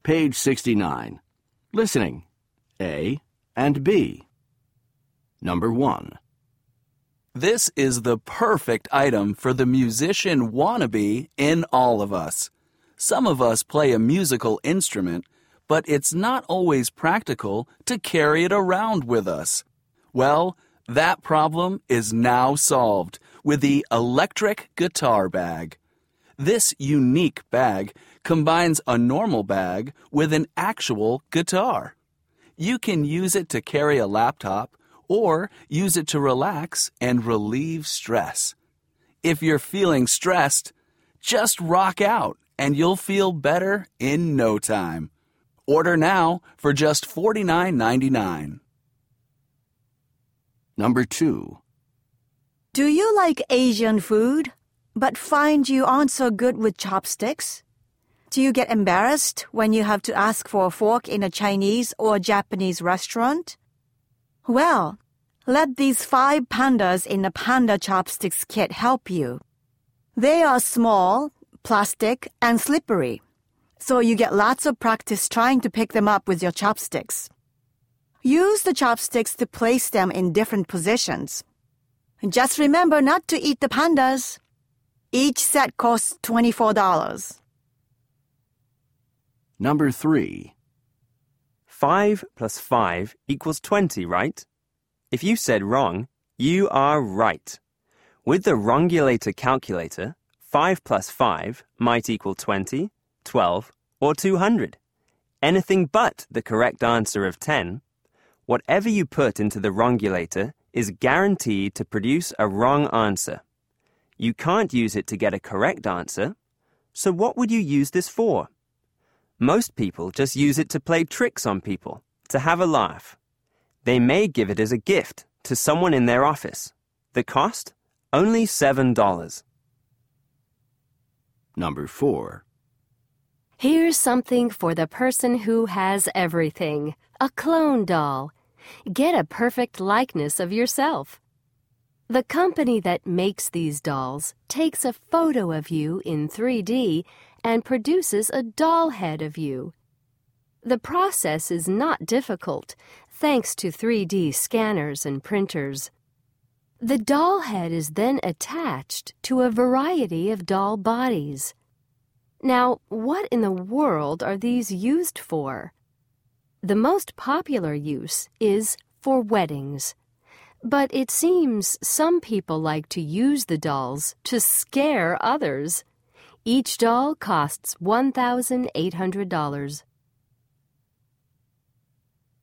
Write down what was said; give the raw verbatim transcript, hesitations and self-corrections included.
Page sixty-nine. Listening. A and B. Number one. This is the perfect item for the musician wannabe in all of us. Some of us play a musical instrument, but it's not always practical to carry it around with us. Well, that problem is now solved with the electric guitar bag. This unique bag combines a normal bag with an actual guitar. You can use it to carry a laptop or use it to relax and relieve stress. If you're feeling stressed, just rock out and you'll feel better in no time. Order now for just forty-nine ninety-nine. Number two. Do you like Asian food, but find you aren't so good with chopsticks? Do you get embarrassed when you have to ask for a fork in a Chinese or Japanese restaurant? Well, let these five pandas in the Panda Chopsticks kit help you. They are small, plastic, and slippery, so you get lots of practice trying to pick them up with your chopsticks. Use the chopsticks to place them in different positions. Just remember not to eat the pandas. Each set costs twenty-four dollars. Number three. five plus five equals twenty, right? If you said wrong, you are right. With the wrongulator calculator, five plus five might equal twenty, twelve, or two hundred. Anything but the correct answer of ten. Whatever you put into the wrongulator is guaranteed to produce a wrong answer. You can't use it to get a correct answer, so what would you use this for? Most people just use it to play tricks on people, to have a laugh. They may give it as a gift to someone in their office. The cost? Only seven dollars. Number four. Here's something for the person who has everything. A clone doll. Get a perfect likeness of yourself. The company that makes these dolls takes a photo of you in three D and produces a doll head of you. The process is not difficult, thanks to three D scanners and printers. The doll head is then attached to a variety of doll bodies. Now, what in the world are these used for? The most popular use is for weddings. But it seems some people like to use the dolls to scare others. Each doll costs one thousand eight hundred dollars.